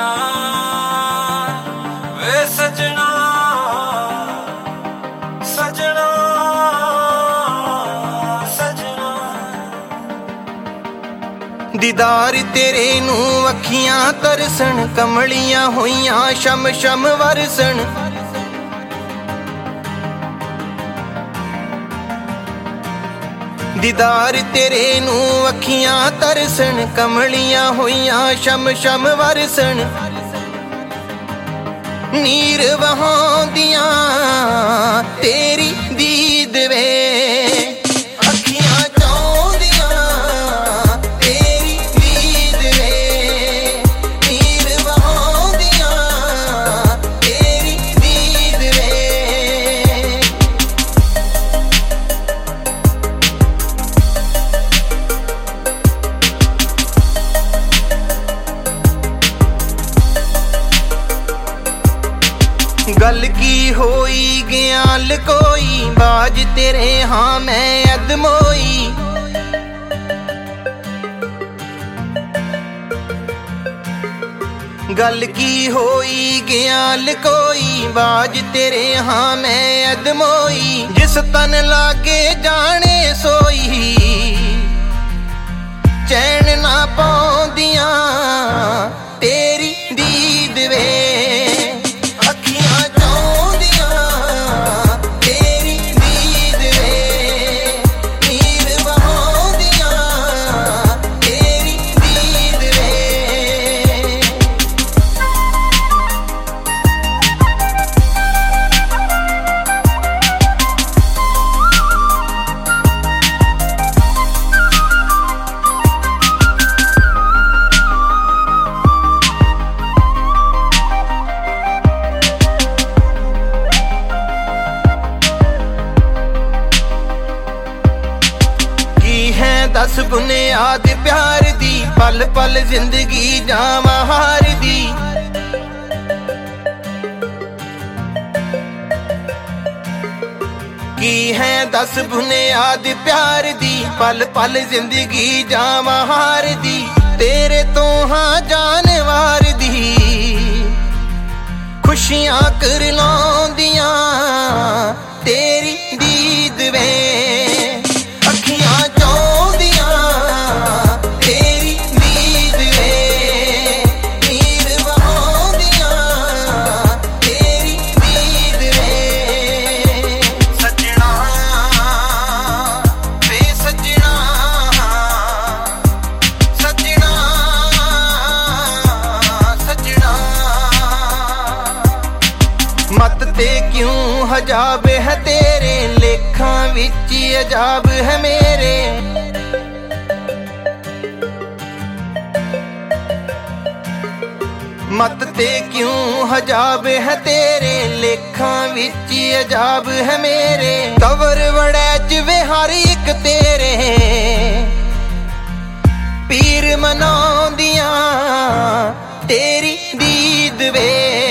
सजना वे सजना सजना सजना। दीदार तेरे नू अखियां तरसन, कमलियां होइयां शम शम वरसन। दीदार तेरे नू अखियां तरसन, कमलियां होइयां शम शम वरसन। नीर वहांदियां तेरी दीद वे, अखियां चाहदियां तेरी दीद वे। नीर वहांदियां तेरी दीद वे। गल की होई ग्याल कोई, बाज तेरे हाँ मैं अदमोई। गल की होई ग्याल कोई, बाज तेरे हाँ मैं अदमोई। जिस तन लागे जाने सोई, चैन ना पाउंदियां तेरी दीद वे। दस बुनियाद प्यार दी, पल पल जिंदगी जावां हार दी। की है दस बुनियाद प्यार दी, पल पल जिंदगी जावां हार दी। तेरे तो हाँ जानवार दी, खुशियां कर लौंदियां तेरी दीद वे। मत ते क्यों हजाब है तेरे, लेखां विच अजाब है मेरे। मत ते क्यों हजाब है तेरे, लेखां विच अजाब है मेरे। कवर वड़ैच वे हर एक तेरे, पीर मनाउंदियां तेरी दीद वे।